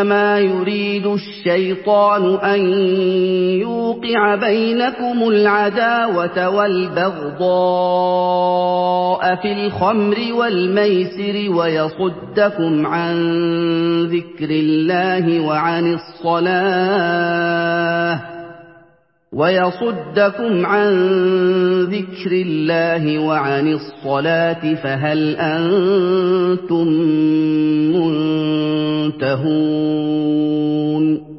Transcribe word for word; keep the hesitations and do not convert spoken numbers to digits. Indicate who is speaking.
Speaker 1: إِنَّمَا يُرِيدُ الشَّيْطَانُ أَن يُوقِعَ بَيْنَكُمُ الْعَدَاوَةَ وَالْبَغْضَاءَ فِي الْخَمْرِ وَالْمَيْسِرِ وَيَصُدَّكُمْ عَن ذِكْرِ اللَّهِ وَعَنِ الصَّلَاةِ وَيَصُدَّكُمْ عَن ذِكْرِ اللَّهِ وَعَنِ الصَّلَاةِ فَهَلْ أَنتُم مُّنتَهُونَ